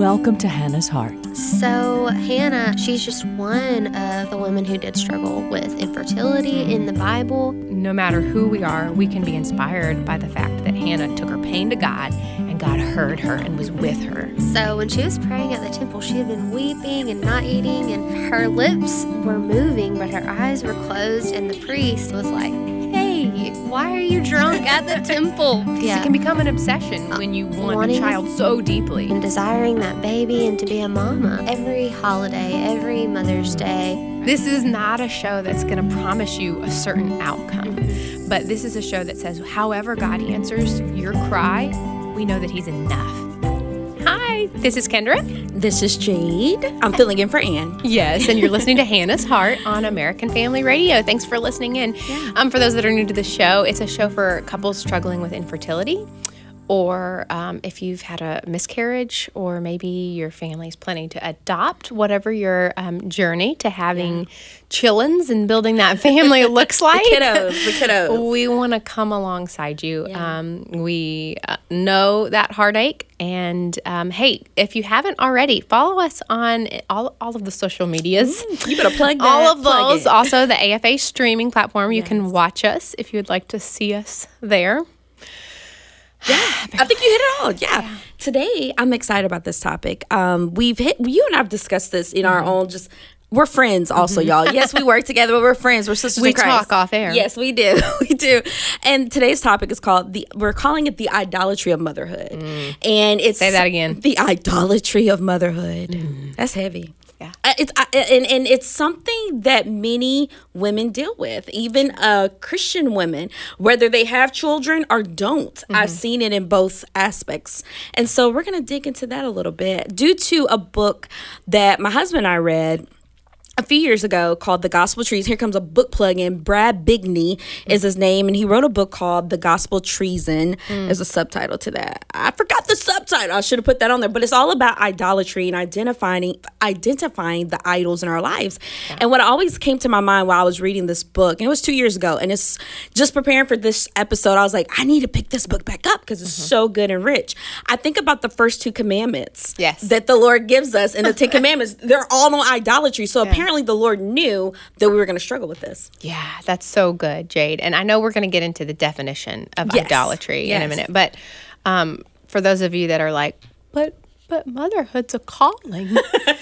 Welcome to Hannah's Heart. So Hannah, she's just one of the women who did struggle with infertility in the Bible. No matter who we are, we can be inspired by the fact that Hannah took her pain to God, and God heard her and was with her. So when she was praying at the temple, she had been weeping and not eating, and her lips were moving, but her eyes were closed, and the priest was like, "Hey, why are you drunk at the temple?" It can become an obsession when you want a child so deeply. And desiring that baby and to be a mama. Every holiday, every Mother's Day. This is not a show that's going to promise you a certain outcome, but this is a show that says, however God answers your cry, we know that He's enough. Hi, this is Kendra. This is Jade. I'm filling in for Ann. Yes, and you're listening to Hannah's Heart on American Family Radio. Thanks for listening in. Yeah. For those that are new to the show, it's a show for couples struggling with infertility, or if you've had a miscarriage, or maybe your family's planning to adopt, whatever your journey to having chillins and building that family looks like. The kiddos. We want to come alongside you. Yeah. We know that heartache. And hey, if you haven't already, follow us on all of the social medias. You better plug that. All of plug those. it. Also, the AFA streaming platform. You can Yes. watch us if you would like to see us there. Yeah, I think you hit it all. Yeah. Today, I'm excited about this topic. You and I've discussed this in our own we're friends also, y'all. Yes, we work together, but we're friends. We're sisters We in Christ. talk off air. Yes, we do. We do. And today's topic is we're calling it the idolatry of motherhood. And it's Say that again. The idolatry of motherhood. That's heavy. Yeah. It's something that many women deal with, even Christian women, whether they have children or don't. I've seen it in both aspects. And so we're going to dig into that a little bit due to a book that my husband and I read a few years ago called The Gospel Trees. Here comes a book plug-in. Brad Bigney is his name, and he wrote a book called The Gospel Treason. There's a subtitle to that. I forgot the subtitle. I should have put that on there. But it's all about idolatry and identifying the idols in our lives. Yeah. And what always came to my mind while I was reading this book, and it was 2 years ago, and it's just preparing for this episode, I was like, I need to pick this book back up because it's so good and rich. I think about the first 2 commandments that the Lord gives us, and the 10 commandments, they're all on idolatry. So apparently the Lord knew that we were going to struggle with this. Yeah, that's so good, Jade. And I know we're going to get into the definition of idolatry in a minute. But for those of you that are like, but motherhood's a calling.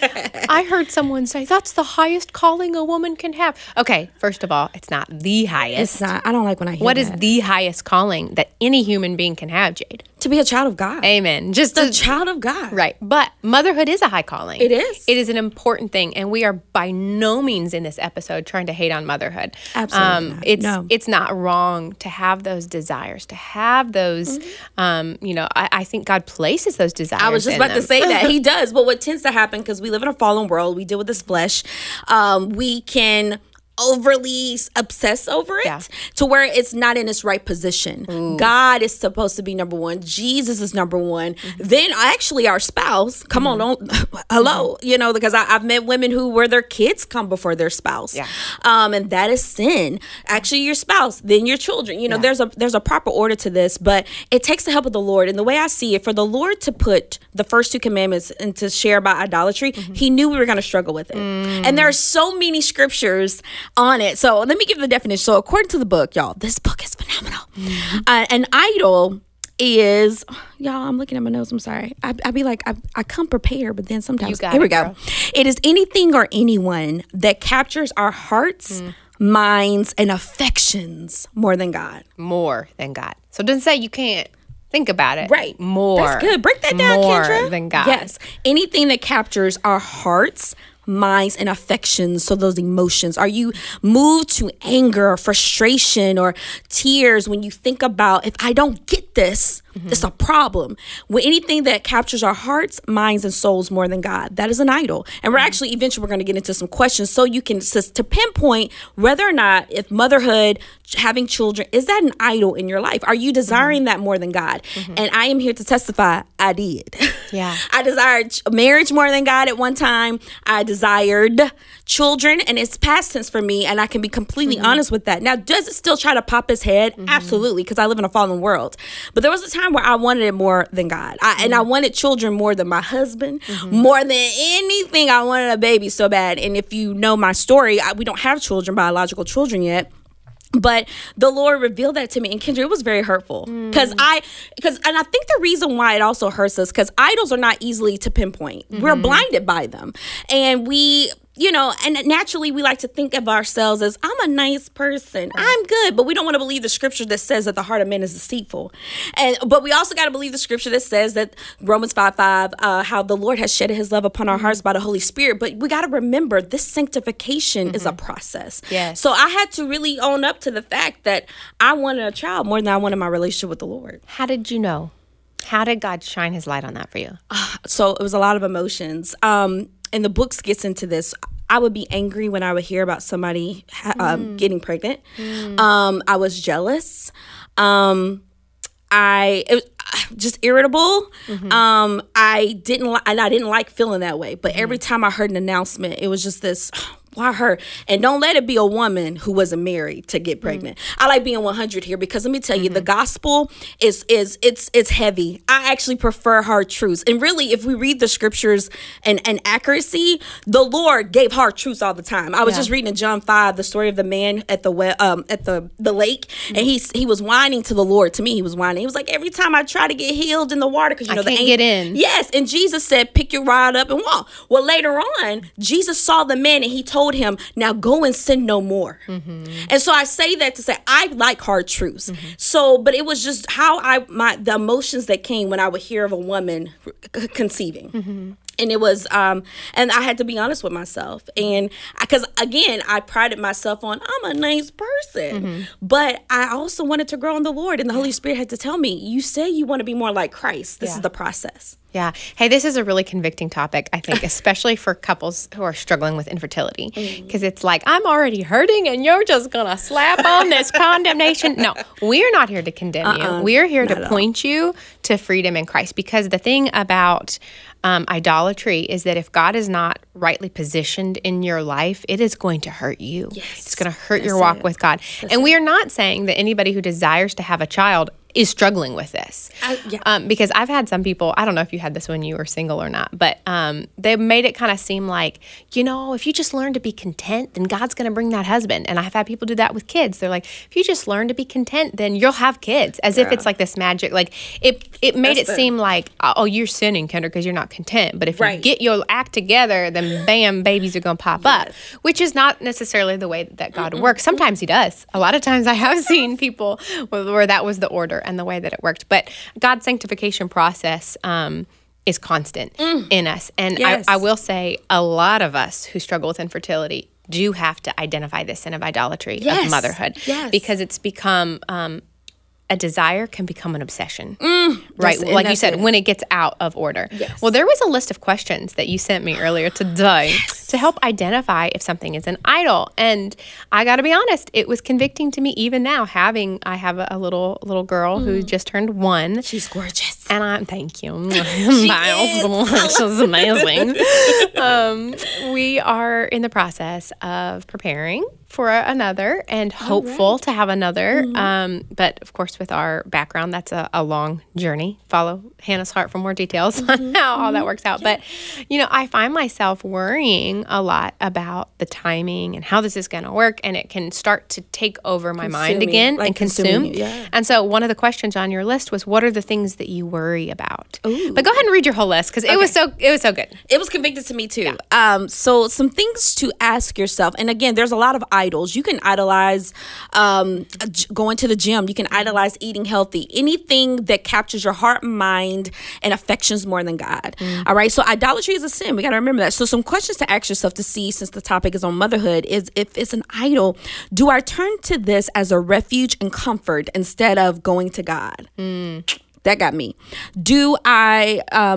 I heard someone say that's the highest calling a woman can have. Okay, first of all, it's not the highest. It's not. I don't like when I hear What that. is the highest calling that any human being can have, Jade? To be a child of God. Amen. Just The child of God. Right. But motherhood is a high calling. It is. It is an important thing. And we are by no means in this episode trying to hate on motherhood. Absolutely not. It's not wrong to have those desires, to have those, I think God places those desires. I was just about to say that. He does. But what tends to happen, because we live in a fallen world, we deal with this flesh, we can overly obsess over it to where it's not in its right position. Ooh. God is supposed to be number one. Jesus is number one. Then actually our spouse, come on, hello, because I've met women where their kids come before their spouse. Yeah. And that is sin. Actually your spouse, then your children. There's a proper order to this, but it takes the help of the Lord. And the way I see it, for the Lord to put the first 2 commandments and to share about idolatry, He knew we were going to struggle with it. And there are so many scriptures on it. So let me give the definition. So according to the book, y'all, this book is phenomenal. An idol is, y'all, I'm looking at my notes. I'm sorry. I be like, I come prepared, but then sometimes, here we go. It is anything or anyone that captures our hearts, minds, and affections more than God. More than God. So it doesn't say you can't think about it. Right. More. That's good. Break that down, Kendra. More than God. Yes. Anything that captures our hearts, minds, and affections. So those emotions. Are you moved to anger or frustration or tears when you think about, if I don't get this, it's a problem? With anything that captures our hearts, minds, and souls more than God, that is an idol. And we're actually, eventually, we're going to get into some questions so you can to pinpoint whether or not, if motherhood, having children, is that an idol in your life? Are you desiring that more than God? And I am here to testify, I did. Yeah. I desired marriage more than God at one time. I desired children, and it's past tense for me, and I can be completely honest with that. Now, does it still try to pop his head? Absolutely, because I live in a fallen world. But there was a time where I wanted it more than God. And I wanted children more than my husband, more than anything. I wanted a baby so bad. And if you know my story, we don't have children, biological children yet. But the Lord revealed that to me, and Kendra, it was very hurtful because and I think the reason why it also hurts us because idols are not easily to pinpoint. We're blinded by them, and we. And naturally we like to think of ourselves as, I'm a nice person. Right. I'm good. But we don't want to believe the scripture that says that the heart of man is deceitful. But we also got to believe the scripture that says that Romans 5:5, how the Lord has shed his love upon our hearts by the Holy Spirit. But we got to remember this sanctification is a process. Yes. So I had to really own up to the fact that I wanted a child more than I wanted my relationship with the Lord. How did you know? How did God shine his light on that for you? So it was a lot of emotions. And the books gets into this. I would be angry when I would hear about somebody getting pregnant. I was jealous. It was just irritable. I didn't like feeling that way. But every time I heard an announcement, it was just this. Why her? And don't let it be a woman who wasn't married to get pregnant. I like being 100 here because let me tell you, the gospel is heavy. I actually prefer hard truths. And really, if we read the scriptures and accuracy, the Lord gave hard truths all the time. I was just reading in John 5, the story of the man at the lake, and he was whining to the Lord. To me, he was whining. He was like, every time I try to get healed in the water, because I can't get in. Yes, and Jesus said, pick your rod up and walk. Well, later on, Jesus saw the man and he told him, now go and sin no more. And so I say that to say I like hard truths. So, but it was just how the emotions that came when I would hear of a woman conceiving. And it was, and I had to be honest with myself. And because, again, I prided myself on, I'm a nice person. But I also wanted to grow in the Lord. And the Holy Spirit had to tell me, you say you want to be more like Christ. This is the process. Yeah. Hey, this is a really convicting topic, I think, especially for couples who are struggling with infertility. Because it's like, I'm already hurting and you're just going to slap on this condemnation. No, we're not here to condemn you. We're here to point you to freedom in Christ. Because the thing about idolatry is that if God is not rightly positioned in your life, it is going to hurt you. Yes, it's going to hurt your walk with God. And we are not saying that anybody who desires to have a child is struggling with this. Because I've had some people, I don't know if you had this when you were single or not, but they made it kind of seem like, if you just learn to be content, then God's going to bring that husband. And I've had people do that with kids. They're like, if you just learn to be content, then you'll have kids. As if it's like this magic. Like it made it seem like, oh, you're sinning, Kendra, because you're not content. But if you get your act together, then bam, babies are going to pop up, which is not necessarily the way that God works. Sometimes he does. A lot of times I have seen people where that was the order and the way that it worked. But God's sanctification process is constant in us. And I will say a lot of us who struggle with infertility do have to identify this sin of idolatry of motherhood because it's become a desire can become an obsession, right? Like you said, when it gets out of order. Well, there was a list of questions that you sent me earlier today to help identify if something is an idol. And I got to be honest, it was convicting to me even now. I have a little girl who just turned 1. She's gorgeous. And thank you. Miles, she's amazing. We are in the process of preparing for another and hopeful to have another. But of course, with our background, that's a long journey. Follow Hannah's heart for more details on how all that works out. But, I find myself worrying a lot about the timing and how this is going to work. And it can start to take over my mind again and consume. And so one of the questions on your list was, what are the things that you worry about? Ooh. But go ahead and read your whole list because it was so good. It was convicted to me too. Yeah. So some things to ask yourself. And again, there's a lot of idols. You can idolize going to the gym. You can idolize eating healthy. Anything that captures your heart, mind, and affections more than God. All right. So idolatry is a sin. We got to remember that. So some questions to ask yourself to see, since the topic is on motherhood, is if it's an idol, do I turn to this as a refuge and comfort instead of going to God? That got me. Do I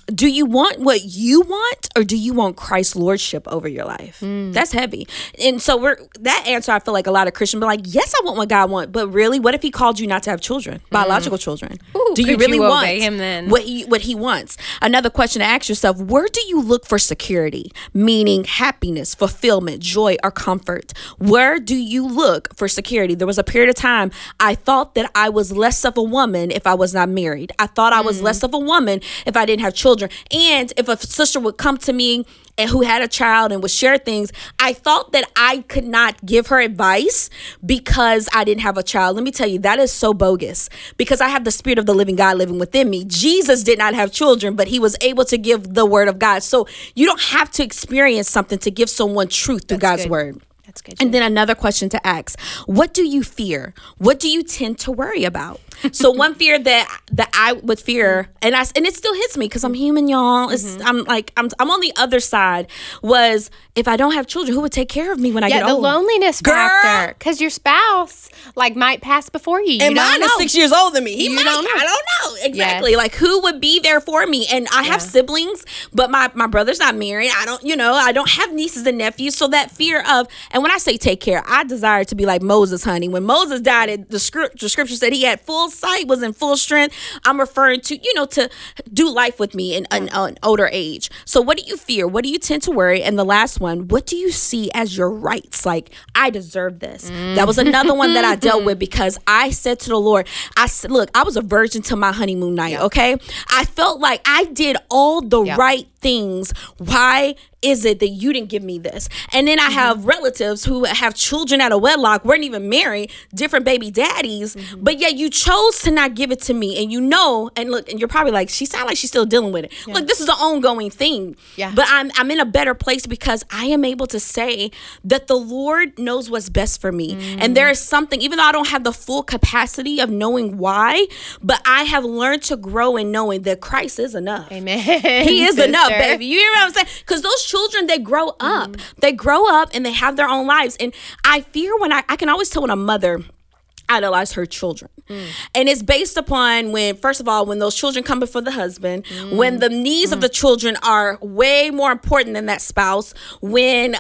do you want what you want, or do you want Christ's lordship over your life? That's heavy. And so that answer, I feel like a lot of Christians be like, yes, I want what God wants, but really, what if he called you not to have children, biological children? Do you really want him then? what he wants? Another question to ask yourself, where do you look for security, meaning happiness, fulfillment, joy, or comfort? Where do you look for security? There was a period of time I thought that I was less of a woman if I was not married. I thought I was less of a woman if I didn't have children. And if a sister would come to me and who had a child and would share things, I thought that I could not give her advice because I didn't have a child. Let me tell you, that is so bogus, because I have the Spirit of the living God living within me. Jesus did not have children, but he was able to give the word of God. So you don't have to experience something to give someone truth through God's word. That's good. And then another question to ask, what do you fear? What do you tend to worry about? So one fear that I would fear, and it still hits me because I'm human, y'all. I'm on the other side, was if I don't have children, who would take care of me when I get old? Yeah, the loneliness factor, because your spouse might pass before you. And mine is 6 years older than me. He might. Don't know. I don't know exactly. Yes. Like, who would be there for me? And I have siblings, but my brother's not married. I don't have nieces and nephews. So that fear of, and when I say take care, I desire to be like Moses, honey. When Moses died, the scripture said he had full sight, was in full strength. I'm referring to, to do life with me in an older age. So what do you fear? What do you tend to worry? And the last one, what do you see as your rights? Like, I deserve this. That was another one that I dealt with, because I said to the Lord, I said, look, I was a virgin till my honeymoon night. Okay. I felt like I did all the right things. Why is it that you didn't give me this? And then I have relatives who have children out of wedlock, weren't even married, different baby daddies, but yet you chose to not give it to me. And and look, and you're probably like, she sounds like she's still dealing with it. Yeah. Look, this is an ongoing thing. Yeah. But I'm in a better place because I am able to say that the Lord knows what's best for me. And there is something, even though I don't have the full capacity of knowing why, but I have learned to grow in knowing that Christ is enough. Amen. He is enough, baby. You hear what I'm saying? Because those children, they grow up. They grow up and they have their own lives. And I fear when I can always tell when a mother idolize her children. And it's based upon first of all, when those children come before the husband, when the needs of the children are way more important than that spouse, when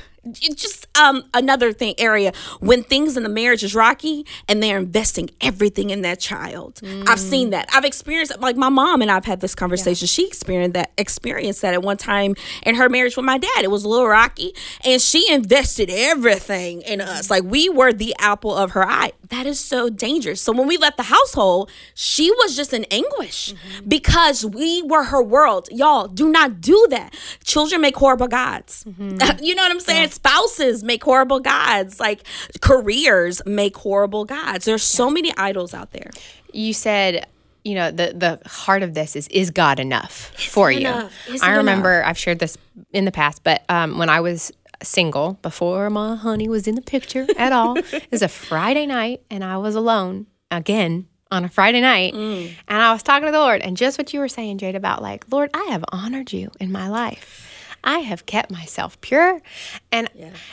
another area when things in the marriage is rocky and they're investing everything in that child. I've seen that. I've experienced, like, my mom and I've had this conversation. She experienced that at one time in her marriage with my dad. It was a little rocky, and she invested everything in us. Like, we were the apple of her eye. That is so dangerous. So when we left the household, she was just in anguish because we were her world. Y'all, do not do that. Children make horrible gods. You know what I'm saying? Yeah. Spouses make horrible gods. Like, careers make horrible gods. There's so many idols out there. You said, the heart of this is God enough for you? I remember I've shared this in the past, but when I was single, before my honey was in the picture at all, it was a Friday night and I was alone again on a Friday night, and I was talking to the Lord, and just what you were saying, Jade, about like, Lord, I have honored you in my life. I have kept myself pure, and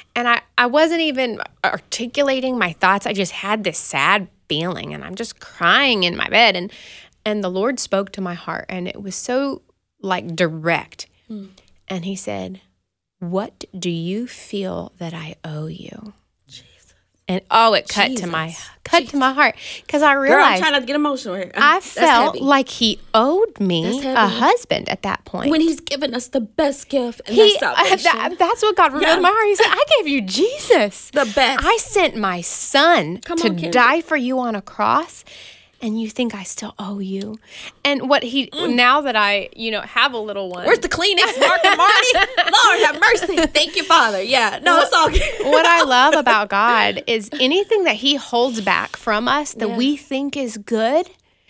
I wasn't even articulating my thoughts. I just had this sad feeling, and I'm just crying in my bed, and the Lord spoke to my heart, and it was so like direct, and he said, what do you feel that I owe you? Jesus. And it cut to my heart, because I realized, girl, I'm trying not to get emotional here. I felt like he owed me a husband at that point. When he's given us the best gift, and that's salvation. That's what God revealed in my heart. He said, I gave you Jesus. The best. I sent my son to die for you on a cross. And you think I still owe you? And what now that I, have a little one. Where's the Kleenex, Mark and Marty? Lord have mercy. Thank you, Father. Yeah, no, it's all good. What I love about God is anything that he holds back from us that we think is good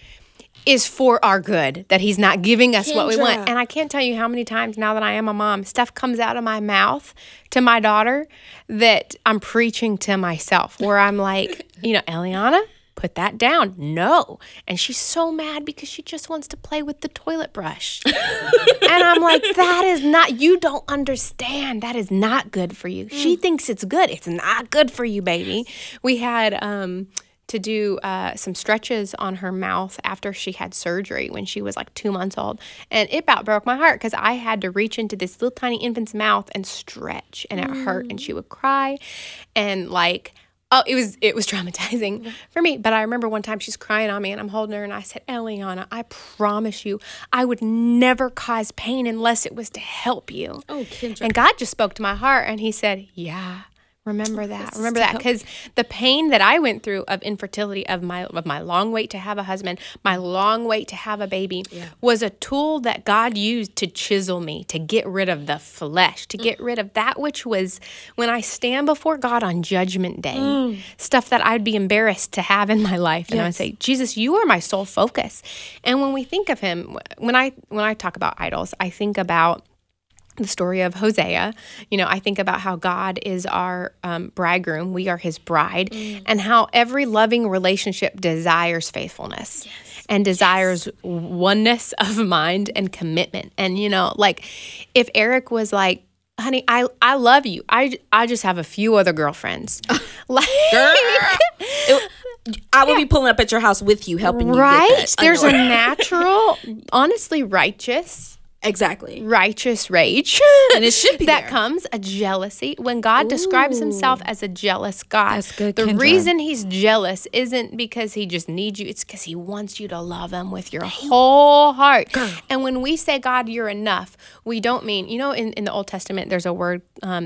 is for our good, that he's not giving us what we want. And I can't tell you how many times now that I am a mom, stuff comes out of my mouth to my daughter that I'm preaching to myself, where I'm like, Eliana, put that down. No. And she's so mad because she just wants to play with the toilet brush. And I'm like, you don't understand. That is not good for you. She thinks it's good. It's not good for you, baby. We had to do some stretches on her mouth after she had surgery when she was like 2 months old. And it about broke my heart because I had to reach into this little tiny infant's mouth and stretch, and it hurt, and she would cry. And like, it was traumatizing for me. But I remember one time she's crying on me, and I'm holding her, and I said, Eliana, I promise you, I would never cause pain unless it was to help you. Oh, Kendra. And God just spoke to my heart, and he said, yeah. Remember that. Remember that. Because the pain that I went through of infertility, of my long wait to have a husband, my long wait to have a baby, was a tool that God used to chisel me, to get rid of the flesh, to get rid of that which was, when I stand before God on Judgment Day, stuff that I'd be embarrassed to have in my life. And I would say, Jesus, you are my sole focus. And when we think of him, when I talk about idols, I think about the story of Hosea. I think about how God is our bridegroom. We are his bride, and how every loving relationship desires faithfulness and desires oneness of mind and commitment. And, like if Eric was like, honey, I love you. I just have a few other girlfriends. Like, I would be pulling up at your house with you, helping you right? get that. There's a natural, honestly righteous, righteous rage. And it should be that comes a jealousy. When God describes himself as a jealous God, that's good, the Kendra. reason he's jealous isn't because he just needs you. It's because he wants you to love him with your whole heart. Girl. And when we say, God, you're enough, we don't mean, in the Old Testament, there's a word,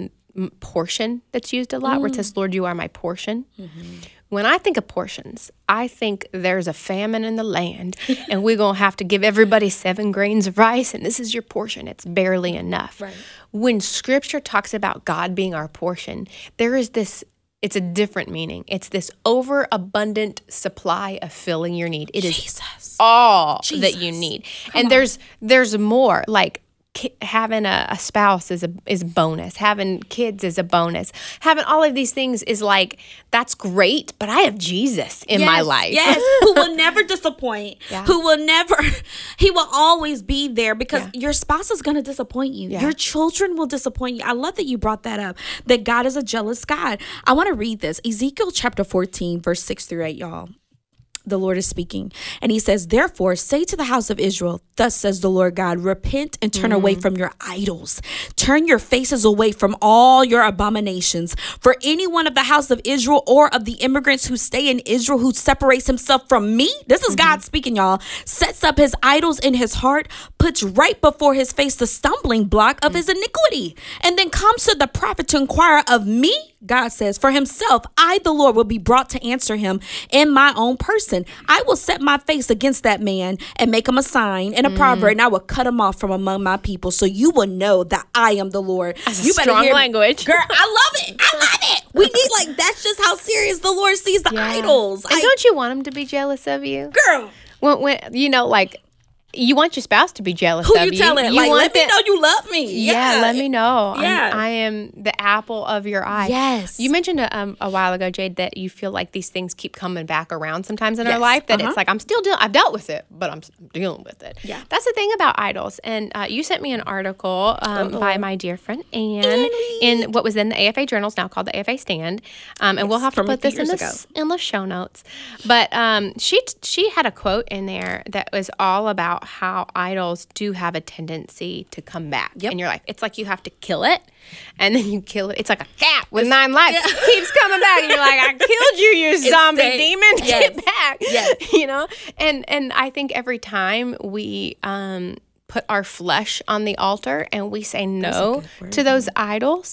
portion, that's used a lot, where it says, Lord, you are my portion. When I think of portions, I think there's a famine in the land, and we're going to have to give everybody 7 grains of rice, and this is your portion. It's barely enough. Right. When Scripture talks about God being our portion, there is this, it's a different meaning. It's this overabundant supply of filling your need. It is all that you need. And there's more, like, having a spouse is bonus. Having kids is a bonus. Having all of these things is like, that's great, but I have Jesus in my life. Yes, who will never disappoint. Who will never, he will always be there, because your spouse is going to disappoint you. Your children will disappoint you. I love that you brought that up, that God is a jealous God. I want to read this. Ezekiel chapter 14, verse 6-8, y'all. The Lord is speaking, and he says, therefore, say to the house of Israel, thus says the Lord God, repent and turn away from your idols. Turn your faces away from all your abominations. For anyone of the house of Israel or of the immigrants who stay in Israel who separates himself from me, this is God speaking, y'all, sets up his idols in his heart, puts right before his face the stumbling block of his iniquity, and then comes to the prophet to inquire of me, God says, for himself, I, the Lord, will be brought to answer him in my own person. I will set my face against that man and make him a sign and a proverb, and I will cut him off from among my people, so you will know that I am the Lord. That's a strong language. Girl, I love it. I love it. We need, that's just how serious the Lord sees the idols. And don't you want him to be jealous of you? Girl. When you want your spouse to be jealous of you. Who you telling? Let me know you love me. Yeah, let me know. Yeah. I am the apple of your eye. Yes. You mentioned a while ago, Jade, that you feel like these things keep coming back around sometimes in our life. That it's like, I've dealt with it, but I'm dealing with it. Yeah. That's the thing about idols. And you sent me an article by my dear friend Anne in what was in the AFA Journals, now called the AFA Stand. And we'll have to put this in the show notes. But she had a quote in there that was all about how idols do have a tendency to come back in your life. It's like you have to kill it, and then you kill it. It's like a cat with 9 lives. It keeps coming back, and you're like, I killed you, you zombie demon. Get back. Yes. And I think every time we put our flesh on the altar and we say no to those idols,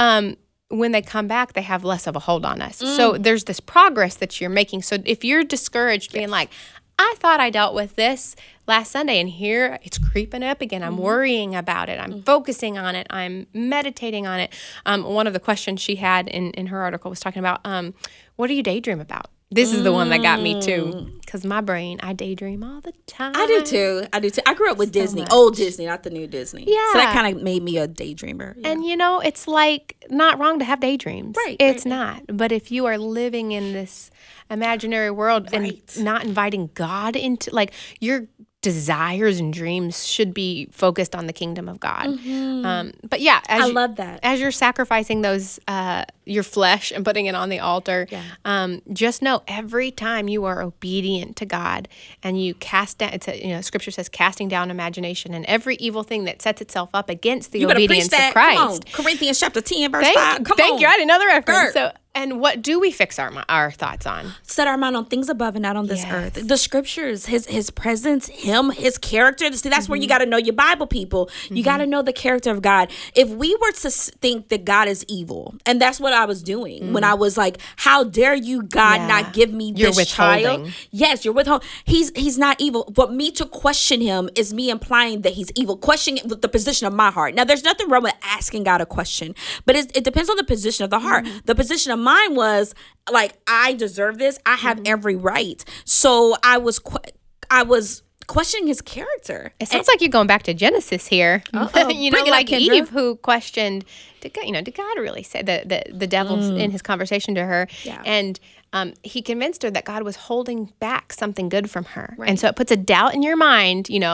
when they come back, they have less of a hold on us. So there's this progress that you're making. So if you're discouraged, being like, I thought I dealt with this last Sunday, and here it's creeping up again. I'm worrying about it. I'm focusing on it. I'm meditating on it. One of the questions she had in her article was talking about, what do you daydream about? This is the one that got me too, because my brain, I daydream all the time. I do too. I grew up with Disney, old Disney, not the new Disney. Yeah. So that kind of made me a daydreamer. Yeah. And it's like not wrong to have daydreams. Right. It's not. But if you are living in this imaginary world and not inviting God into, like, you're desires and dreams should be focused on the kingdom of God. But yeah, I love that. As you're sacrificing those, your flesh and putting it on the altar, just know every time you are obedient to God and you cast down, Scripture says, casting down imagination and every evil thing that sets itself up against the obedience of Christ. Come on. Corinthians chapter 10, verse 5. Thank you. I did another reference. So, and what do we fix our thoughts on? Set our mind on things above and not on this earth. The Scriptures, his presence, his character. See, that's where you got to know your Bible, people. You got to know the character of God. If we were to think that God is evil, and that's what I was doing when I was like, how dare you, God, not give me this child? Yes, you're withholding. He's not evil. But me to question him is me implying that he's evil. Questioning the position of my heart. Now, there's nothing wrong with asking God a question, but it depends on the position of the heart. The position of mine was like, I deserve this. I have every right. So I was questioning his character. It sounds like you're going back to Genesis here. Like Eve, who questioned, did God really say the devil in his conversation to her? Yeah. And he convinced her that God was holding back something good from her. Right. And so it puts a doubt in your mind, you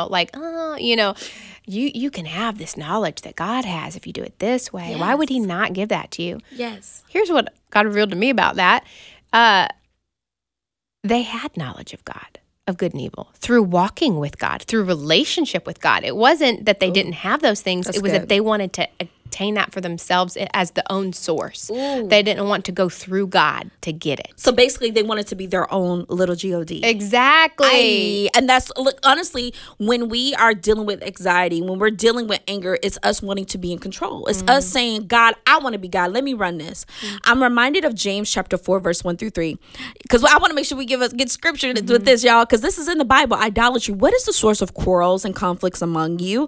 can have this knowledge that God has if you do it this way. Yes. Why would he not give that to you? Yes. Here's what God revealed to me about that. They had knowledge of God, of good and evil, through walking with God, through relationship with God. It wasn't that they didn't have those things. It was that they wanted to obtain that for themselves as the own source. Ooh. They didn't want to go through God to get it. So basically, they wanted to be their own little God. Exactly. And that's, look, honestly, when we are dealing with anxiety, when we're dealing with anger, it's us wanting to be in control. It's us saying, God, I want to be God. Let me run this. I'm reminded of James chapter 4, verse 1-3, because I want to make sure we get scripture with this, y'all, because this is in the Bible. Idolatry. What is the source of quarrels and conflicts among you?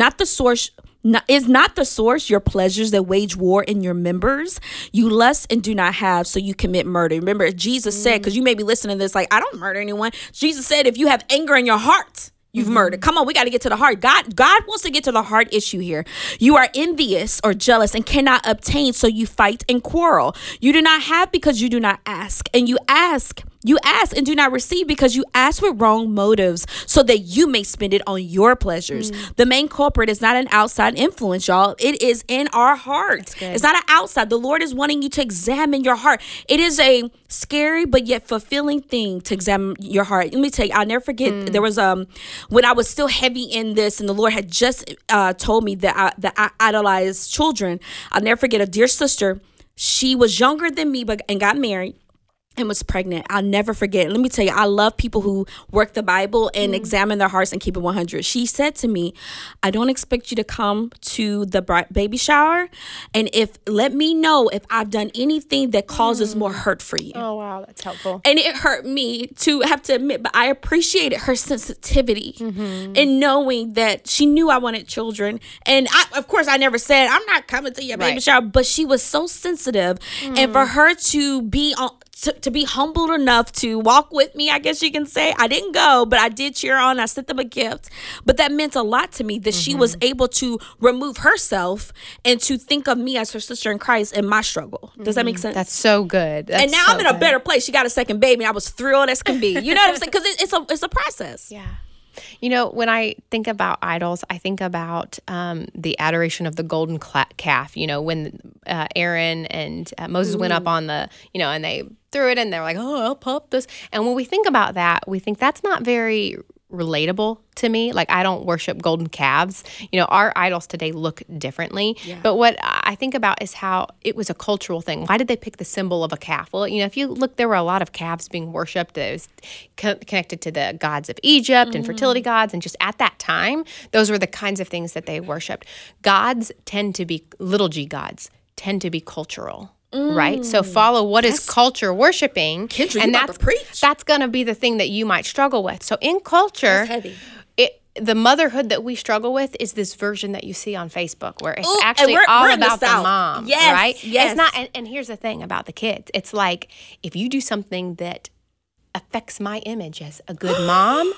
Is not the source your pleasures that wage war in your members? You lust and do not have, so you commit murder. Remember, Jesus said, because you may be listening to this like, I don't murder anyone. Jesus said, if you have anger in your heart, you've murdered. Come on, we got to get to the heart. God wants to get to the heart issue here. You are envious or jealous and cannot obtain, so you fight and quarrel. You do not have because you do not ask. And you ask and do not receive because you ask with wrong motives so that you may spend it on your pleasures. The main culprit is not an outside influence, y'all. It is in our heart. It's not an outside. The Lord is wanting you to examine your heart. It is a scary but yet fulfilling thing to examine your heart. Let me tell you, I'll never forget, there was when I was still heavy in this and the Lord had just told me that I idolize children. I'll never forget a dear sister. She was younger than me and got married and was pregnant. I'll never forget. Let me tell you, I love people who work the Bible and examine their hearts and keep it 100. She said to me, I don't expect you to come to the baby shower. And let me know if I've done anything that causes more hurt for you. Oh, wow. That's helpful. And it hurt me to have to admit, but I appreciated her sensitivity in knowing that she knew I wanted children. And of course, I never said, I'm not coming to your baby shower, but she was so sensitive. And for her to be to be humbled enough to walk with me, I guess you can say. I didn't go, but I did cheer on. I sent them a gift. But that meant a lot to me that she was able to remove herself and to think of me as her sister in Christ in my struggle. Does that make sense? That's so good. And now I'm in a better place. She got a second baby and I was thrilled as can be. You know what I'm saying? Because it's a process. Yeah. You know, when I think about idols, I think about the adoration of the golden calf. You know, when Aaron and Moses went up on the, and they threw it and they're like, oh, I'll pop this. And when we think about that, we think that's not very relatable to me. Like, I don't worship golden calves. Our idols today look differently. Yeah. But what I think about is how it was a cultural thing. Why did they pick the symbol of a calf? Well, if you look, there were a lot of calves being worshipped that was connected to the gods of Egypt and fertility gods. And just at that time, those were the kinds of things that they worshipped. Gods tend to be, little g gods, tend to be cultural. Right? So follow what is culture worshiping. Kendra, and that's going to be the thing that you might struggle with. So in culture, that's heavy. The motherhood that we struggle with is this version that you see on Facebook where it's actually all about the mom. Yes, right? Yes. It's not, and here's the thing about the kids. It's like, if you do something that affects my image as a good mom,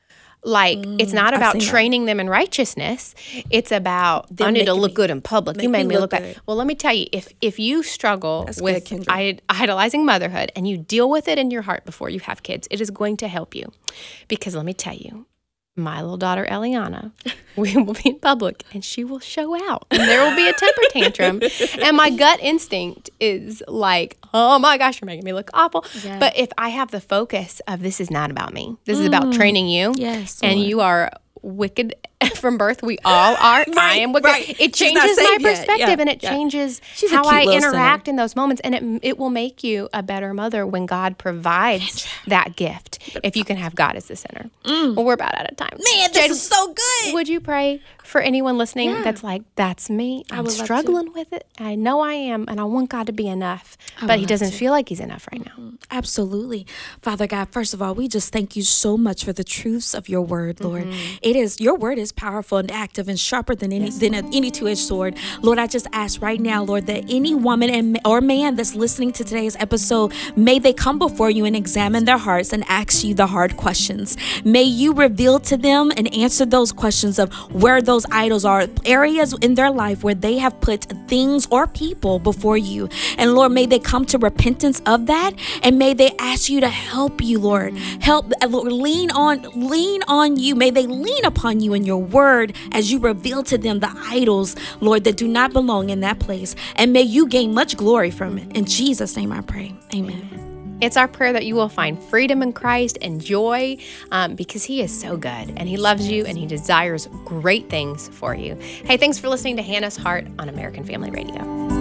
like, it's not about training them in righteousness. It's about, I need to look good in public. You made me look bad. Well, let me tell you, if you struggle with idolizing motherhood and you deal with it in your heart before you have kids, it is going to help you. Because let me tell you, my little daughter, Eliana, we will be in public and she will show out. And there will be a temper tantrum. And my gut instinct is like, oh my gosh, you're making me look awful. Yeah. But if I have the focus of this is not about me, this is about training you. Yes, and you are wicked from birth. We all are. Right, I am wicked. Right. It changes my perspective and it changes how I interact in those moments. And it will make you a better mother when God provides that gift. If you can have God as the center. Well, we're about out of time. Man, this is so good. Would you pray for anyone listening that's like, that's me. I'm struggling with it. I know I am. And I want God to be enough. But he doesn't feel like he's enough right now. Absolutely. Father God, first of all, we just thank you so much for the truths of your word, Lord. Your word is powerful and active and sharper than any two-edged sword. Lord, I just ask right now, Lord, that any woman or man that's listening to today's episode, may they come before you and examine their hearts and ask you the hard questions. May you reveal to them and answer those questions of where those idols are, areas in their life where they have put things or people before you. And Lord, may they come to repentance of that, and may they ask you to help you, Lord. Lord, lean on you. May they lean upon you in your word as you reveal to them the idols, Lord, that do not belong in that place. And may you gain much glory from it. In Jesus' name I pray. Amen. It's our prayer that you will find freedom in Christ and joy because he is so good and he loves you and he desires great things for you. Hey, thanks for listening to Hannah's Heart on American Family Radio.